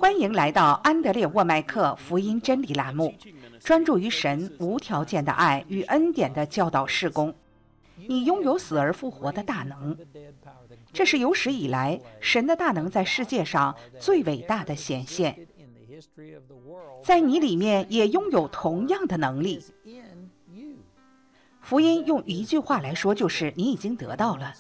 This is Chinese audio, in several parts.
欢迎来到安德烈沃麦克福音真理栏目，专注于神无条件的爱与恩典的教导事工。你拥有死而复活的大能，这是有史以来神的大能在世界上最伟大的显现。在你里面也拥有同样的能力。福音用一句话来说，就是你已经得到了。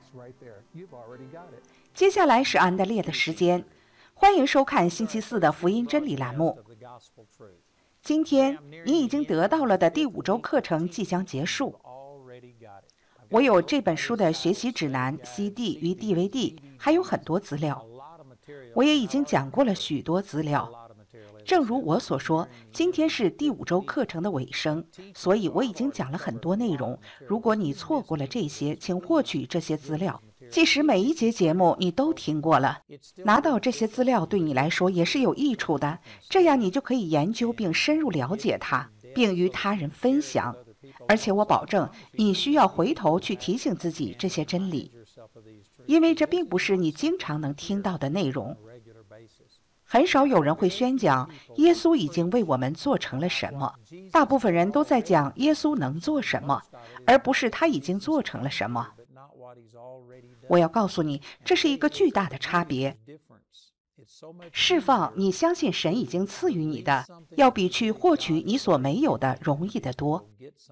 接下来是安德烈的时间，欢迎收看星期四的福音真理栏目。今天你已经得到了的第5周课程即将结束。我有这本书的学习指南、CD 与 DVD， 还有很多资料。我也已经讲过了许多资料。正如我所说，今天是第5周课程的尾声，所以我已经讲了很多内容。如果你错过了这些，请获取这些资料。即使每一节节目你都听过了，拿到这些资料对你来说也是有益处的，这样你就可以研究并深入了解它，并与他人分享。而且我保证，你需要回头去提醒自己这些真理，因为这并不是你经常能听到的内容。很少有人会宣讲耶稣已经为我们做成了什么，大部分人都在讲耶稣能做什么，而不是他已经做成了什么。我要告诉你，这是一个巨大的差别。释放你相信神已经赐予你的，要比去获取你所没有的容易得多。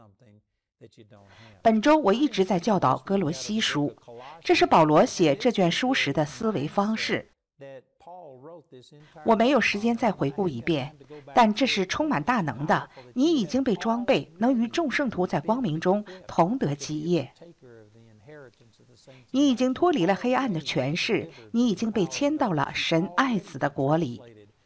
本周我一直在教导哥罗西书，这是保罗写这卷书时的思维方式。我没有时间再回顾一遍，但这是充满大能的。你已经被装备，能与众圣徒在光明中同得基业。你已经脱离了黑暗的权势，你已经被迁到了神爱子的国里。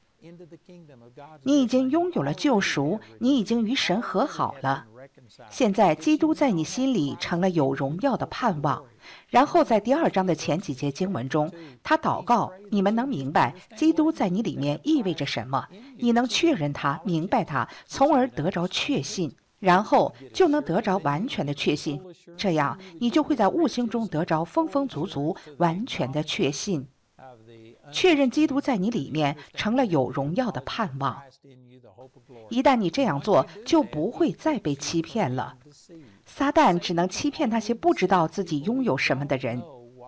你已经拥有了救赎，你已经与神和好了。现在基督在你心里成了有荣耀的盼望。然后在第2章的前几节经文中，他祷告你们能明白基督在你里面意味着什么，你能确认他，明白他，从而得着确信，然后就能得着完全的确信。这样你就会在悟性中得着丰丰足足完全的确信，确认基督在你里面成了有荣耀的盼望。一旦你这样做，就不会再被欺骗了。撒旦只能欺骗那些不知道自己拥有什么的人。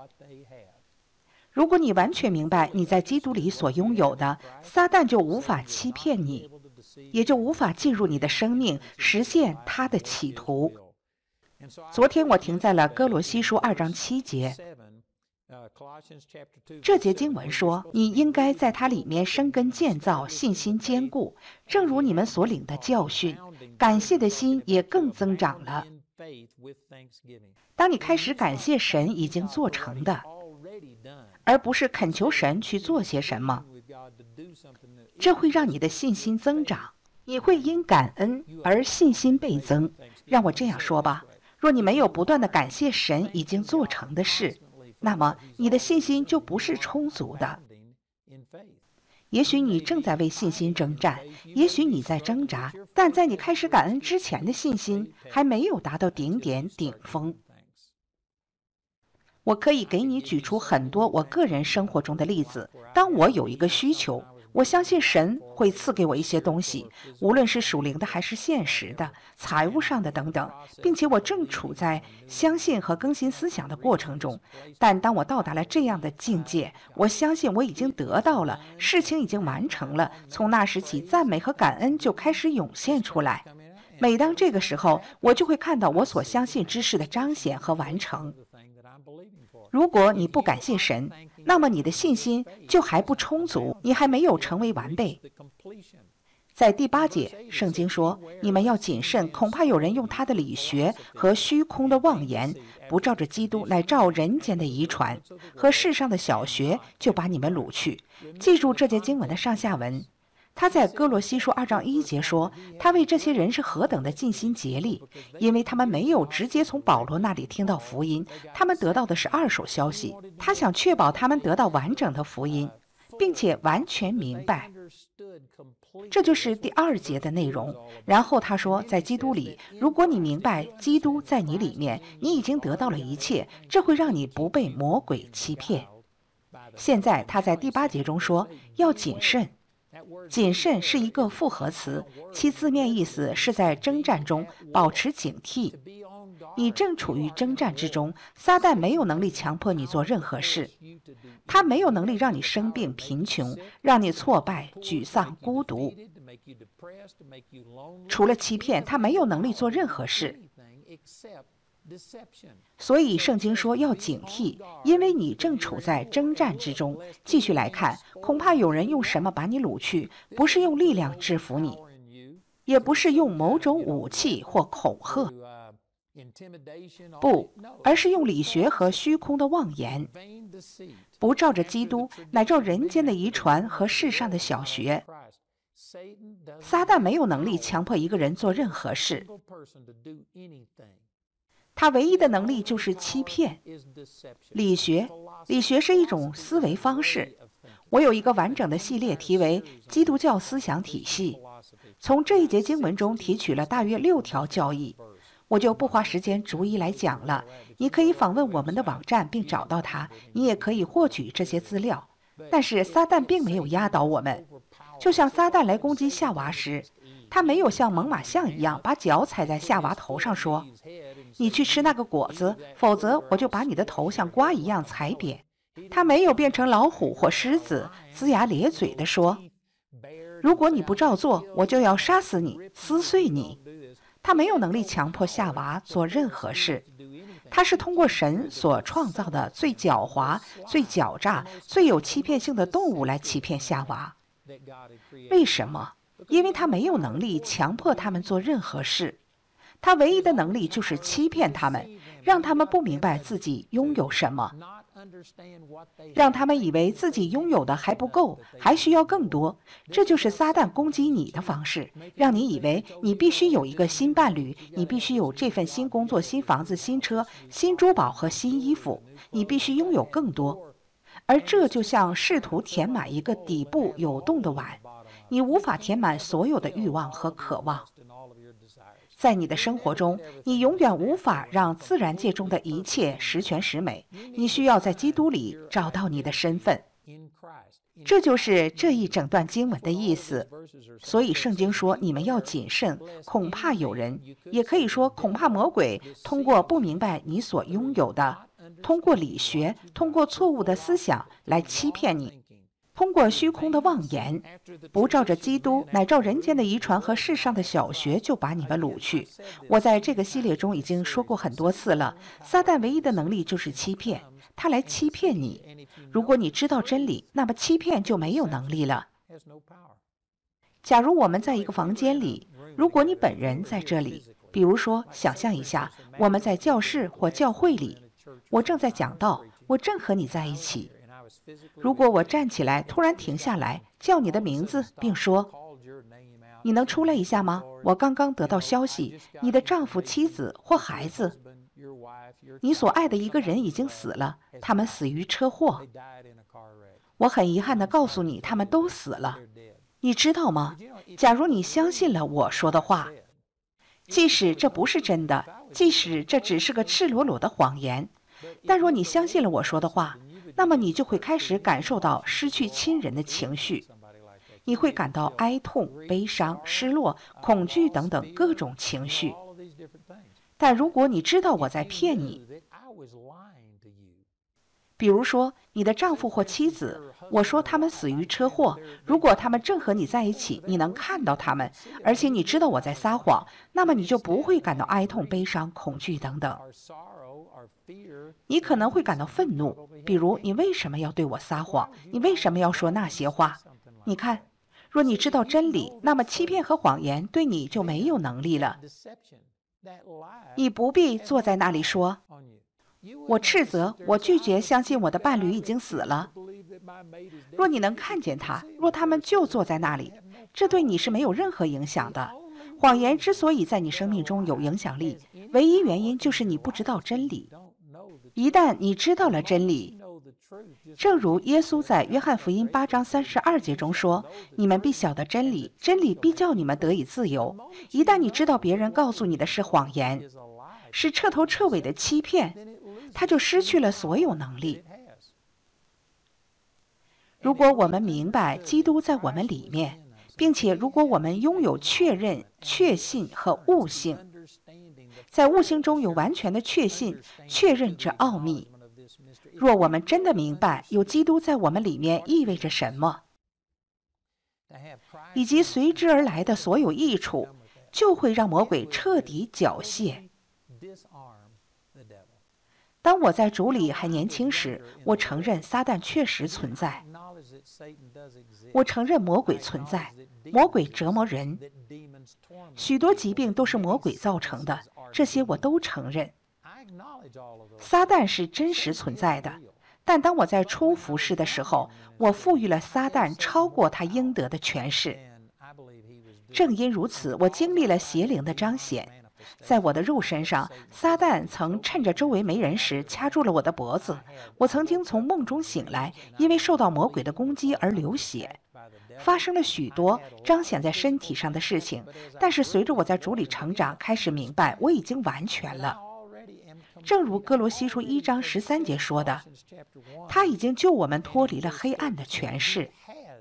如果你完全明白你在基督里所拥有的，撒旦就无法欺骗你，也就无法进入你的生命，实现他的企图。昨天我停在了哥罗西书2章7节。这节经文说，你应该在它里面生根建造，信心坚固，正如你们所领的教训，感谢的心也更增长了。当你开始感谢神已经做成的，而不是恳求神去做些什么，这会让你的信心增长，你会因感恩而信心倍增。让我这样说吧，若你没有不断的感谢神已经做成的事，那么你的信心就不是充足的。也许你正在为信心征战，也许你在挣扎，但在你开始感恩之前的信心还没有达到顶峰。我可以给你举出很多我个人生活中的例子。当我有一个需求，我相信神会赐给我一些东西，无论是属灵的还是现实的、财务上的等等，并且我正处在相信和更新思想的过程中。但当我到达了这样的境界，我相信我已经得到了，事情已经完成了，从那时起，赞美和感恩就开始涌现出来。每当这个时候，我就会看到我所相信之事的彰显和完成。如果你不感谢神，那么你的信心就还不充足，你还没有成为完备。在第8节，圣经说，你们要谨慎，恐怕有人用他的理学和虚空的妄言，不照着基督，乃照人间的遗传和世上的小学，就把你们掳去。记住这节经文的上下文。他在哥罗西书2章1节说，他为这些人是何等的尽心竭力，因为他们没有直接从保罗那里听到福音，他们得到的是2手消息。他想确保他们得到完整的福音，并且完全明白。这就是第2节的内容。然后他说，在基督里，如果你明白基督在你里面，你已经得到了一切，这会让你不被魔鬼欺骗。 现在他在第8节中说要谨慎。谨慎是一个复合词，其字面意思是在征战中保持警惕。你正处于征战之中，撒旦没有能力强迫你做任何事，他没有能力让你生病、贫穷，让你挫败、沮丧、孤独。除了欺骗，他没有能力做任何事。所以圣经说要警惕，因为你正处在征战之中。继续来看，恐怕有人用什么把你掳去，不是用力量制服你，也不是用某种武器或恐吓，不，而是用理学和虚空的妄言，不照着基督，乃照人间的遗传和世上的小学。撒旦没有能力强迫一个人做任何事，他唯一的能力就是欺骗。理学是一种思维方式。我有一个完整的系列，题为《基督教思想体系》，从这一节经文中提取了大约6条教义，我就不花时间逐一来讲了。你可以访问我们的网站并找到它，你也可以获取这些资料。但是撒旦并没有压倒我们，就像撒旦来攻击夏娃时，他没有像猛犸象一样把脚踩在夏娃头上说，你去吃那个果子，否则我就把你的头像瓜一样踩扁。他没有变成老虎或狮子，龇牙咧嘴地说，如果你不照做，我就要杀死你，撕碎你。他没有能力强迫夏娃做任何事，他是通过神所创造的最狡猾、最狡诈、最有欺骗性的动物来欺骗夏娃。为什么？因为他没有能力强迫他们做任何事，他唯一的能力就是欺骗他们，让他们不明白自己拥有什么，让他们以为自己拥有的还不够，还需要更多。这就是撒旦攻击你的方式，让你以为你必须有一个新伴侣，你必须有这份新工作、新房子、新车、新珠宝和新衣服，你必须拥有更多。而这就像试图填满一个底部有洞的碗，你无法填满所有的欲望和渴望。在你的生活中，你永远无法让自然界中的一切十全十美，你需要在基督里找到你的身份。这就是这一整段经文的意思。所以圣经说你们要谨慎，恐怕有人，也可以说恐怕魔鬼通过不明白你所拥有的，通过理学，通过错误的思想来欺骗你，通过虚空的妄言，不照着基督，乃照人间的遗传和世上的小学，就把你们掳去。我在这个系列中已经说过很多次了，撒旦唯一的能力就是欺骗，他来欺骗你。如果你知道真理，那么欺骗就没有能力了。假如我们在一个房间里，如果你本人在这里，比如说想象一下，我们在教室或教会里，我正在讲道，我正和你在一起。如果我站起来突然停下来叫你的名字并说，你能出来一下吗？我刚刚得到消息，你的丈夫、妻子或孩子，你所爱的一个人已经死了，他们死于车祸。我很遗憾地告诉你，他们都死了。你知道吗？假如你相信了我说的话，即使这不是真的，即使这只是个赤裸裸的谎言，但若你相信了我说的话，那么你就会开始感受到失去亲人的情绪，你会感到哀痛、悲伤、失落、恐惧等等各种情绪。但如果你知道我在骗你，比如说你的丈夫或妻子，我说他们死于车祸，如果他们正和你在一起，你能看到他们，而且你知道我在撒谎，那么你就不会感到哀痛、悲伤、恐惧等等。你可能会感到愤怒，比如你为什么要对我撒谎？你为什么要说那些话？你看，若你知道真理，那么欺骗和谎言对你就没有能力了。你不必坐在那里说，我斥责，我拒绝相信我的伴侣已经死了。若你能看见他，若他们就坐在那里，这对你是没有任何影响的。谎言之所以在你生命中有影响力，唯一原因就是你不知道真理。一旦你知道了真理，正如耶稣在约翰福音8章32节中说，你们必晓得真理，真理必叫你们得以自由。一旦你知道别人告诉你的是谎言，是彻头彻尾的欺骗，他就失去了所有能力。 如果我们明白基督在我们里面，并且如果我们拥有确认、确信和悟性，在悟性中有完全的确信，确认这奥秘。若我们真的明白有基督在我们里面意味着什么，以及随之而来的所有益处，就会让魔鬼彻底缴械。当我在主里还年轻时，我承认撒旦确实存在，我承认魔鬼存在，魔鬼折磨人，许多疾病都是魔鬼造成的，这些我都承认。撒旦是真实存在的，但当我在初服侍的时候，我赋予了撒旦超过他应得的权势。正因如此，我经历了邪灵的彰显。在我的肉身上，撒旦曾趁着周围没人时掐住了我的脖子。我曾经从梦中醒来，因为受到魔鬼的攻击而流血。发生了许多彰显在身体上的事情，但是随着我在主里成长，开始明白我已经完全了。正如哥罗西书1章13节说的，他已经救我们脱离了黑暗的权势。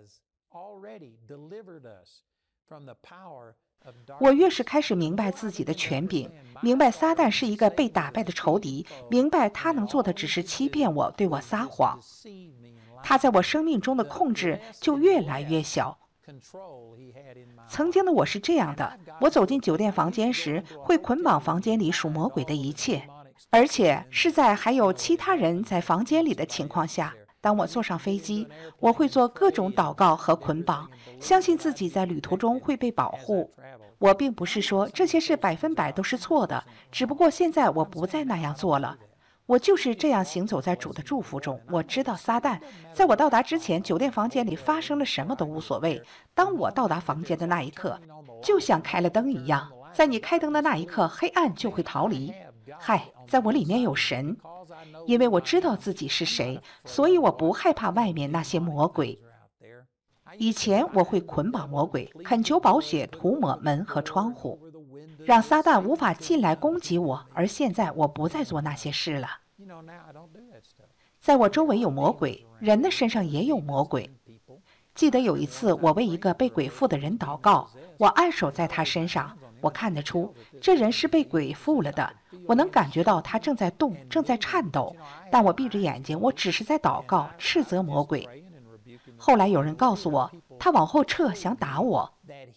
我越是开始明白自己的权柄，明白撒旦是一个被打败的仇敌，明白他能做的只是欺骗我，对我撒谎，他在我生命中的控制就越来越小。曾经的我是这样的，我走进酒店房间时，会捆绑房间里属魔鬼的一切，而且是在还有其他人在房间里的情况下。当我坐上飞机，我会做各种祷告和捆绑，相信自己在旅途中会被保护。我并不是说这些事100%都是错的，只不过现在我不再那样做了。我就是这样行走在主的祝福中。我知道撒旦在我到达之前，酒店房间里发生了什么都无所谓。当我到达房间的那一刻，就像开了灯一样，在你开灯的那一刻，黑暗就会逃离。嗨，在我里面有神，因为我知道自己是谁，所以我不害怕外面那些魔鬼。以前我会捆绑魔鬼，恳求宝血涂抹门和窗户，让撒旦无法进来攻击我，而现在我不再做那些事了。在我周围有魔鬼，人的身上也有魔鬼。记得有一次，我为一个被鬼附的人祷告，我按手在他身上，我看得出这人是被鬼附了的，我能感觉到他正在动，正在颤抖，但我闭着眼睛，我只是在祷告，斥责魔鬼。后来有人告诉我，他往后撤，想打我。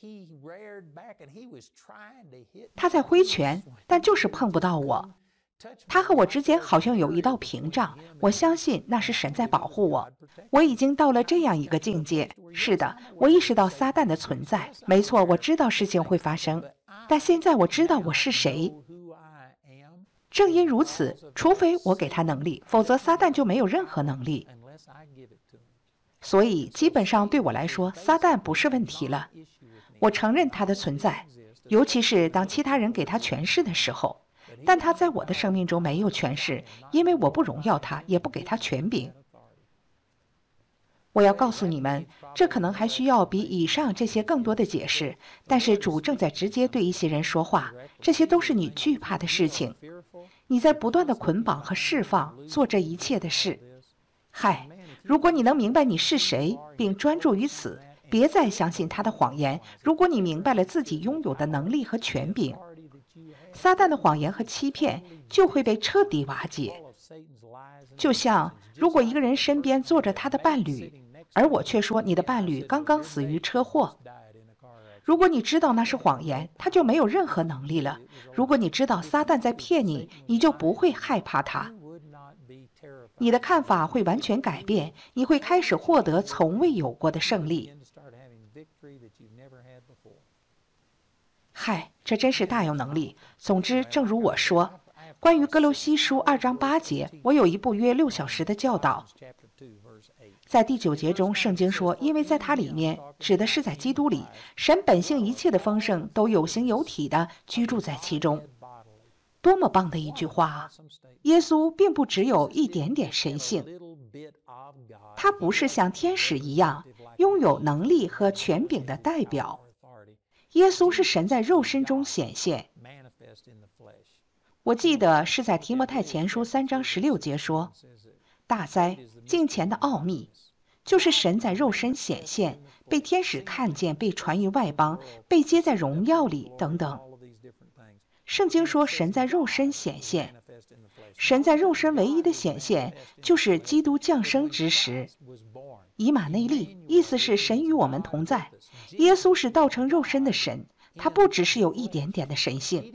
他在挥拳，但就是碰不到我。他和我之间好像有一道屏障，我相信那是神在保护我。我已经到了这样一个境界。是的，我意识到撒旦的存在。没错，我知道事情会发生，但现在我知道我是谁。正因如此，除非我给他能力，否则撒旦就没有任何能力。所以基本上对我来说，撒旦不是问题了。我承认他的存在，尤其是当其他人给他权势的时候。但他在我的生命中没有权势，因为我不荣耀他，也不给他权柄。我要告诉你们，这可能还需要比以上这些更多的解释，但是主正在直接对一些人说话，这些都是你惧怕的事情。你在不断的捆绑和释放，做这一切的事。嗨，如果你能明白你是谁，并专注于此，别再相信他的谎言。如果你明白了自己拥有的能力和权柄，撒旦的谎言和欺骗就会被彻底瓦解。就像如果一个人身边坐着他的伴侣，而我却说你的伴侣刚刚死于车祸，如果你知道那是谎言，他就没有任何能力了。如果你知道撒旦在骗你，你就不会害怕他。你的看法会完全改变，你会开始获得从未有过的胜利。嗨，这真是大有能力。总之，正如我说，关于哥罗西书2章8节，我有一部约6小时的教导。在第9节中，圣经说，因为在他里面，指的是在基督里，神本性一切的丰盛都有形有体的居住在其中。多么棒的一句话啊！耶稣并不只有一点点神性，他不是像天使一样拥有能力和权柄的代表。耶稣是神在肉身中显现。我记得是在提摩太前书3章16节说，大哉，敬虔的奥秘， 就是神在肉身显现，被天使看见，被传于外邦，被接在荣耀里等等。圣经说神在肉身显现，神在肉身唯一的显现就是基督降生之时。以马内利，意思是神与我们同在。耶稣是道成肉身的神，他不只是有一点点的神性，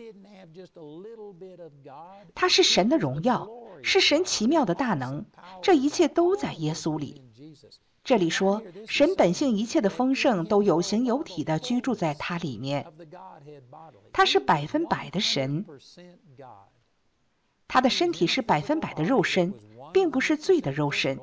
他是神的荣耀，是神奇妙的大能，这一切都在耶稣里。这里说神本性一切的丰盛都有形有体的居住在他里面，他是100%的神，他的身体是100%的肉身，并不是罪的肉身，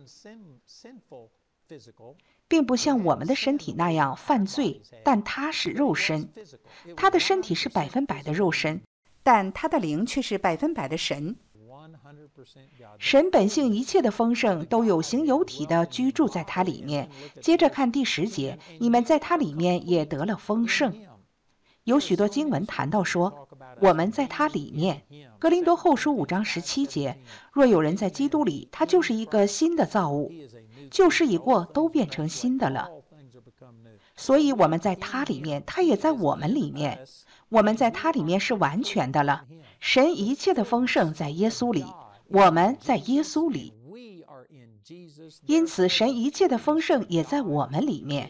并不像我们的身体那样犯罪，但他是肉身，他的身体是100%的肉身，但他的灵却是100%的神。神本性一切的丰盛都有形有体的居住在他里面。接着看第10节，你们在他里面也得了丰盛。有许多经文谈到说我们在他里面。哥林多后书5章17节，若有人在基督里，他就是一个新的造物，旧事已过，都变成新的了。所以我们在他里面，他也在我们里面，我们在他里面是完全的了。神一切的丰盛在耶稣里，我们在耶稣里，因此神一切的丰盛也在我们里面。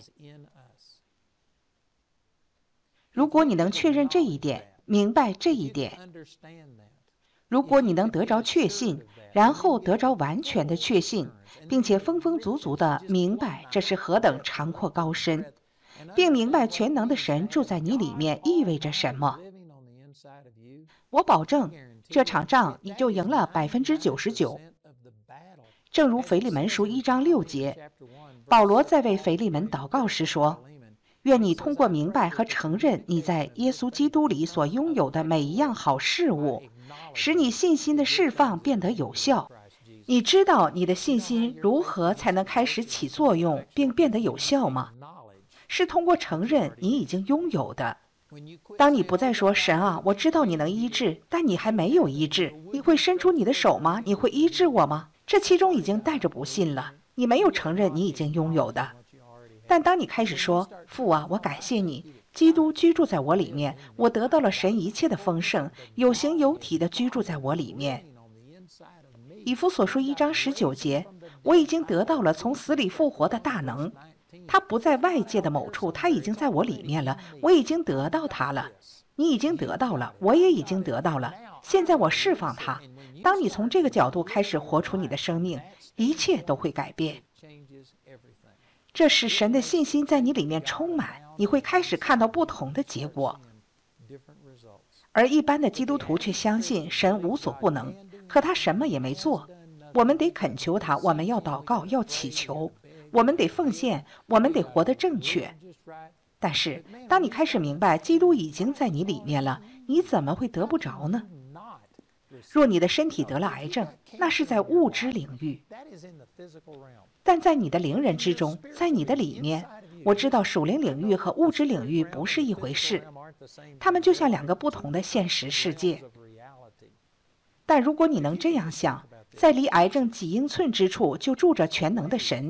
如果你能确认这一点，明白这一点，如果你能得着确信，然后得着完全的确信，并且丰丰足足地明白这是何等长阔高深，并明白全能的神住在你里面意味着什么，我保证这场仗你就赢了99%。正如腓利门书1章6节，保罗在为腓利门祷告时说，愿你通过明白和承认你在耶稣基督里所拥有的每一样好事物，使你信心的释放变得有效。你知道你的信心如何才能开始起作用并变得有效吗？是通过承认你已经拥有的。当你不再说神啊，我知道你能医治，但你还没有医治，你会伸出你的手吗？你会医治我吗？这其中已经带着不信了，你没有承认你已经拥有的。但当你开始说父啊，我感谢你，基督居住在我里面，我得到了神一切的丰盛，有形有体的居住在我里面。以弗所书1章19节，我已经得到了从死里复活的大能，它不在外界的某处，它已经在我里面了，我已经得到它了。你已经得到了，我也已经得到了，现在我释放它。当你从这个角度开始活出你的生命，一切都会改变。这使神的信心在你里面充满，你会开始看到不同的结果。而一般的基督徒却相信神无所不能，可他什么也没做。我们得恳求他，我们要祷告，要祈求，我们得奉献，我们得活得正确。但是当你开始明白基督已经在你里面了，你怎么会得不着呢？若你的身体得了癌症，那是在物质领域，但在你的灵人之中，在你的里面，我知道属灵领域和物质领域不是一回事，它们就像两个不同的现实世界。但如果你能这样想，在离癌症几英寸之处就住着全能的神，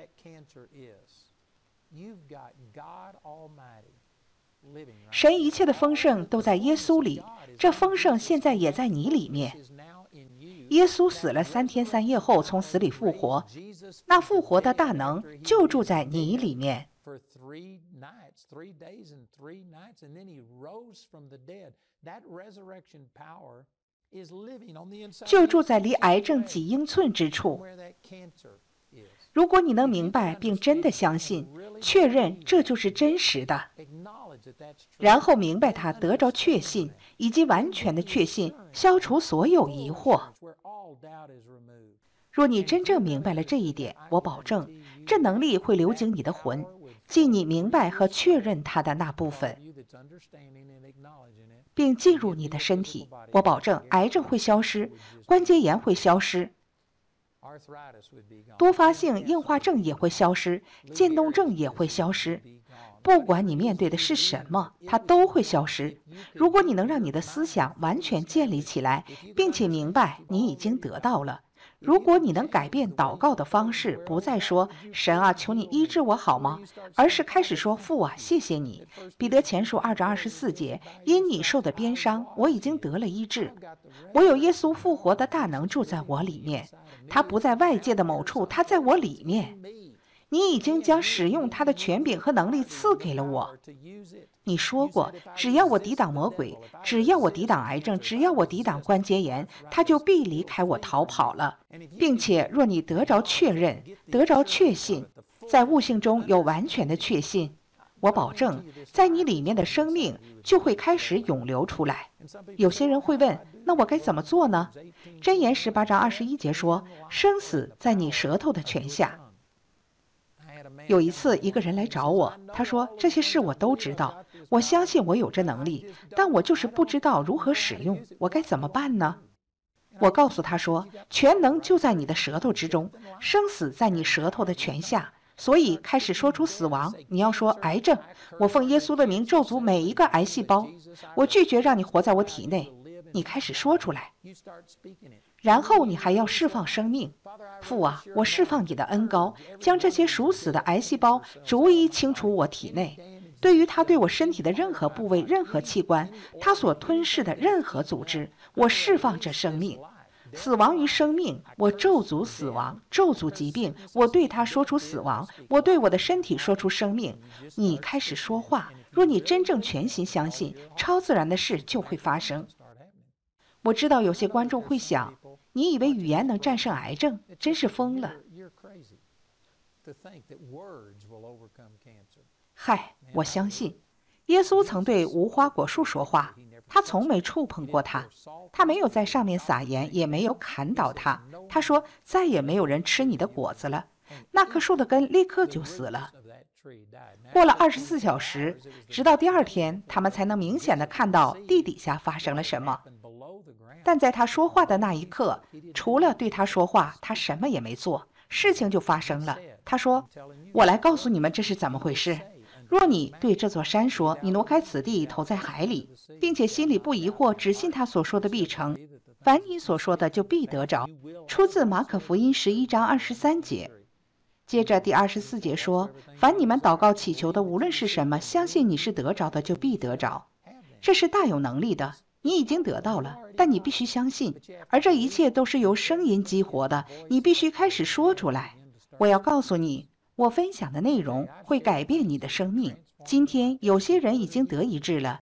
神一切的丰盛都在耶稣里，这丰盛现在也在你里面。耶稣死了3天3夜后从死里复活，那复活的大能就住在你里面。就住在离癌症几英寸之处。如果你能明白并真的相信，确认这就是真实的，然后明白它，得着确信，以及完全的确信，消除所有疑惑。若你真正明白了这一点，我保证，这能力会流经你的魂，即你明白和确认它的那部分，并进入你的身体。我保证，癌症会消失，关节炎会消失，多发性硬化症也会消失，渐冻症也会消失。不管你面对的是什么，它都会消失。如果你能让你的思想完全建立起来，并且明白你已经得到了， 如果你能改变祷告的方式，不再说神啊，求你医治我好吗？而是开始说父啊，谢谢你。彼得前书2章24节，因你受的鞭伤，我已经得了医治。我有耶稣复活的大能住在我里面，他不在外界的某处，他在我里面。你已经将使用他的权柄和能力赐给了我。你说过，只要我抵挡魔鬼，只要我抵挡癌症，只要我抵挡关节炎，他就必离开我逃跑了。并且若你得着确认，得着确信，在悟性中有完全的确信，我保证在你里面的生命就会开始涌流出来。有些人会问，那我该怎么做呢？箴言18章21节说，生死在你舌头的权下。有一次一个人来找我，他说这些事我都知道，我相信我有这能力，但我就是不知道如何使用，我该怎么办呢？我告诉他说，全能就在你的舌头之中，生死在你舌头的权下，所以开始说出死亡，你要说癌症，我奉耶稣的名咒诅每一个癌细胞，我拒绝让你活在我体内，你开始说出来。然后你还要释放生命。父啊，我释放你的恩膏，将这些属死的癌细胞逐一清除我体内。对于他对我身体的任何部位、任何器官，他所吞噬的任何组织，我释放这生命。死亡于生命，我咒诅死亡，咒诅疾病，我对他说出死亡，我对我的身体说出生命。你开始说话，若你真正全心相信，超自然的事就会发生。我知道有些观众会想，你以为语言能战胜癌症，真是疯了。嗨，我相信耶稣曾对无花果树说话，他从没触碰过它，他没有在上面撒盐，也没有砍倒它。他说再也没有人吃你的果子了，那棵树的根立刻就死了。过了24小时，直到第二天，他们才能明显地看到地底下发生了什么。但在他说话的那一刻，除了对他说话，他什么也没做，事情就发生了。他说，我来告诉你们这是怎么回事。若你对这座山说，你挪开此地，投在海里，并且心里不疑惑，只信他所说的必成，凡你所说的就必得着。出自马可福音11章23节。接着第24节说，凡你们祷告祈求的，无论是什么，相信你是得着的，就必得着。这是大有能力的，你已经得到了，但你必须相信，而这一切都是由声音激活的，你必须开始说出来。我要告诉你，我分享的内容会改变你的生命。今天有些人已经得医治了，